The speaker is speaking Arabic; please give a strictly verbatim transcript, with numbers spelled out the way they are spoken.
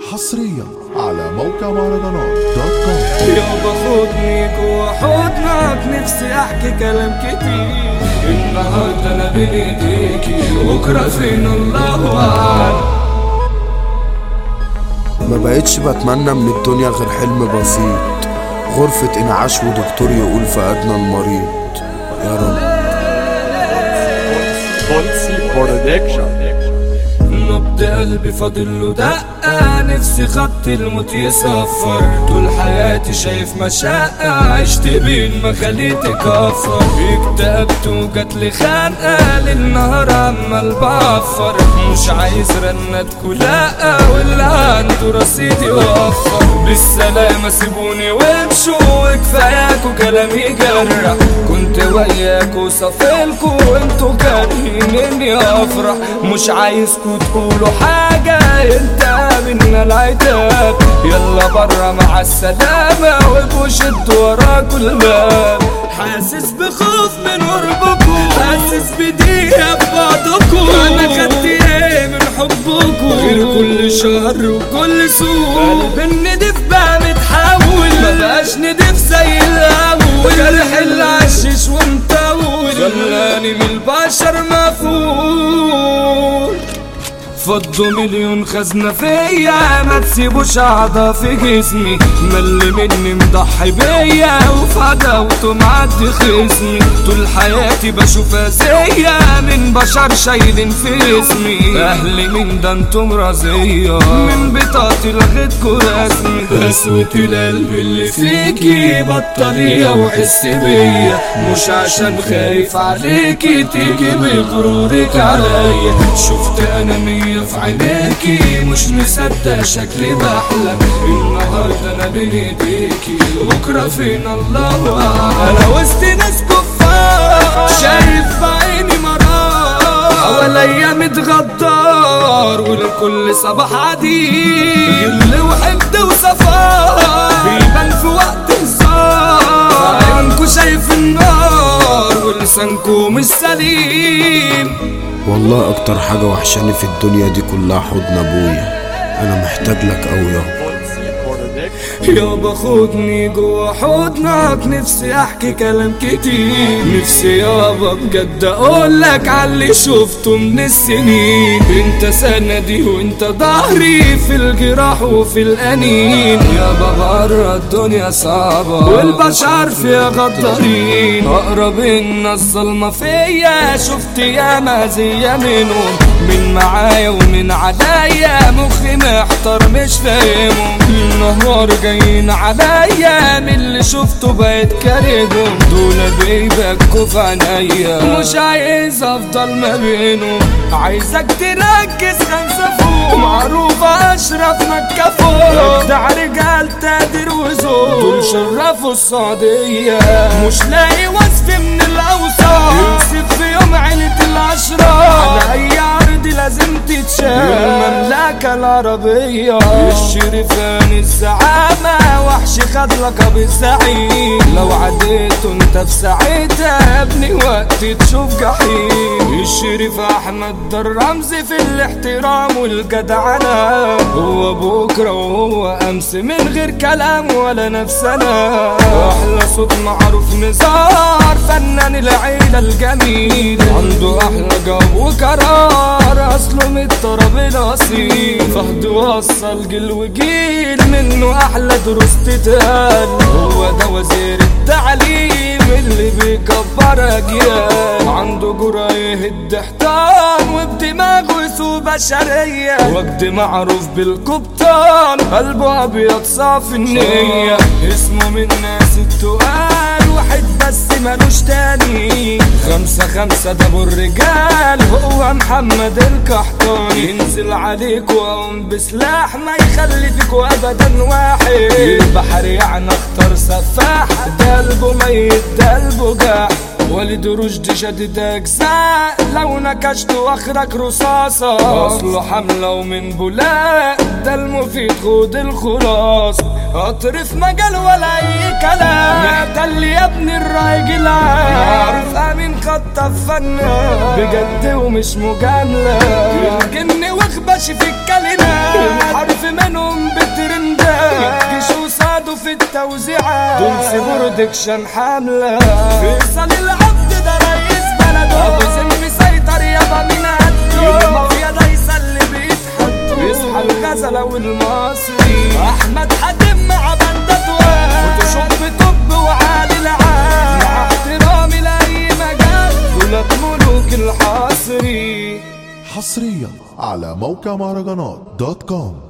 حصريا على موقع مهرجانات دوت كوم. يابا خدني جوا حضنك، نفسي احكي كلام كتير. النهارده انا بين ايديكي وبكره فين الله اعلم. ما بقتش بتمنى من الدنيا غير حلم بسيط، غرفة انعاش ودكتور يقول فقدنا المريض. يا رب. نبض قلبي فاضله دقة، نفسي خط الموت يصفر. طول حياتي شايف مشقة، عشت بين ما خليتي كفر. اكتئبت وجاتلي خانقة، للنهار عمال بعفر. مش عايز رنات كلاقة، واللي عنده رصيد يوفر. بالسلامة سيبوني وامشوا، كفاياكوا كلام يجرح. كنت وياكوا صافلكوا، انتوا كارهين اني افرح. مش عايزكوا تقولوا حاجة، انت منا العتاب. يلا برا مع السلامة، وابقوا شدوا وراكوا الباب. حاسس بخوف من قربكوا، حاسس بضيقة ببعضكوا. انا خدت ايه من حبكوا غير كل شر وكل سوء؟ قلب الندف بقى متحول، مبقاش ندف زي الاول. جرح اللي عشش ومطول، خلاني من البشر مفهول. فضوا مليون خزنة فيا، ما تسيبوش أعضاء في جسمي. مل مني مضحي بيا، وفي عداوته معدي خصمي. طول حياتي بشوف أذية من بشر شايلين في اسمي. أهلي من ده انتم رزية، من بطاقتي لغيتكوا رسمي. قسوة القلب اللي فيكي بطارية وحس بيا. مش عشان خايف عليكي تيجي بغرورك عليا. شفت أنا مية في عينيكي، مش مصدق شكلي بحلم. النهارده انا بين ايديكي وبكره فين الله اعلم. انا وسط ناس كفار، شايف بعيني مرار. حواليا متغدار، ولكل صباح عديد. غل وحقد وصفار، بيبان في وقت هزار. عيونكو شايف النار، ولسانكو مش سليم. والله اكتر حاجة وحشاني في الدنيا دي كلها حضن ابويا. انا محتاج لك اوي يابا. يابا خدني جوا حضنك، نفسي احكي كلام كتير. نفسي يابا بجد اقولك عاللي شفته من السنين. انت سندي وانت ظهري في الجراح وفي الانين. يابا برا الدنيا صعبة، والبشر فيها غدارين. اقرب الناس ظلمة فيا، شفت يا مزية منهم. من معايا ومن عليا، مخي محتار مش فاهمهم. النهار جايين عليا، من اللي شفته بقيت كارههم. دول بيبكوا في عينيا، مش عايز افضل ما بينهم. عايزك تركز خمسة فوق، معروفة اشرف مكة فوق. اجدع رجال تقدر وذوق، دول شرفوا السعودية. مش لاقي وصف من الاوصاف يوصف في يوم عيلة الاشراف. على اي عرض لازم تتشاف، المملكة العربية. الشريفان الزعامة، وحش خد لقب الزعيم. لو عديت انت في ساعتها ابني وقت تشوف جحيم. الشريف احمد ده الرمز في الاحترام والجدعنة. هو بكرة وهو امس، من غير كلام ولا نفسنا. احلى صوت معروف نزار، فنان العيلة الجميل. عنده احلى جو وقرار، اصله من الطرب الاصيل. فهد وصل جيل وجيل، منه احلى دروس تتقال. هو ده وزير التعليم اللي بيكبر اجيال. عنده جرأة يهد احترام، وبدماغه يسوق بشرية. وجد معروف بالقبطان، قلبه ابيض صافي النية. اسمه من ناس التقال، واحد بس مالوش تاني. خمسة خمسة ده ابو الرجال، هو محمد القحطاني. ينزل عليك وقوم بسلاح، ما يخلي فيكوا ابدا واحد. البحر يعني اختار سفاح، ده قلبه ميت ده قلبه جاح. والد رشدي شدد اجزاء، لو نكشت واخرك رصاصة. اصله حملة ومن بولاق، ده المفيد خد الخلاص. قطر في مجال ولا اي كلام، محتل يا ابني الراجل عارف. امين خطف فنان بجد ومش مجاملة. الجن واخبش في الكلمات، الحرف منهم في التوزيعات دول برودكشن حملة فيصل العبد ده رئيس بلده ابو سن مسيطر يابا من قده المافيا دايسة اللي بيتحدوا يصحى الغزلة والمصري احمد حاتم مع بندات واد فوتوشوب توب وعالي العال مع احترامي لاي مجال دولت ملوك الحصري حصريا على موقع مهرجانات دوت كوم.